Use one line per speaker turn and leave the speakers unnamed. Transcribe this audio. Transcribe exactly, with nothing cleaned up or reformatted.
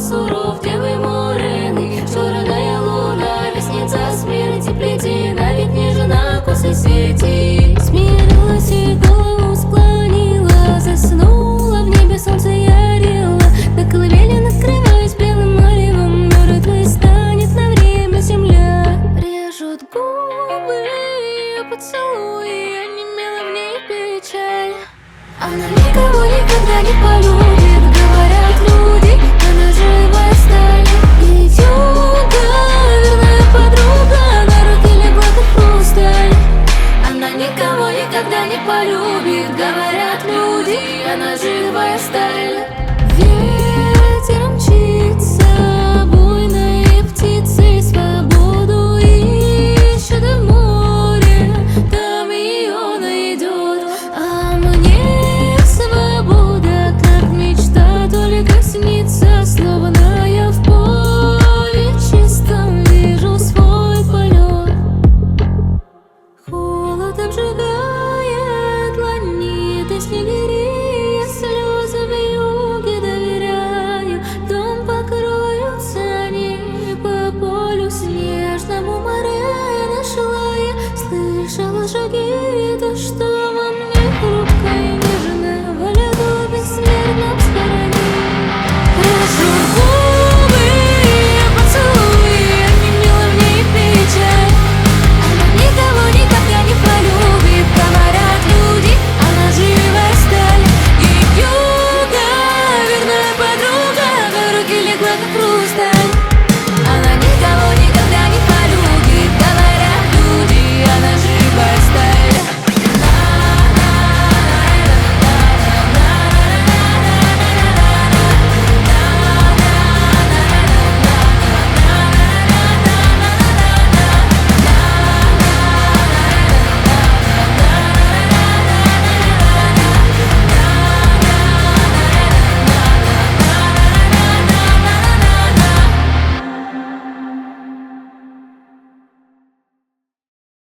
суров, девы морены, черная луна, вестница смерти, плетена, ведь не жена косы сети. Смирилась и голову склонила, заснула, в небе солнце ярило, на колыбели накрываясь белым маревом, мертвой станет на время земля. Режут губы ее поцелуи, онемела в ней печаль. Она никого никогда не полюбит.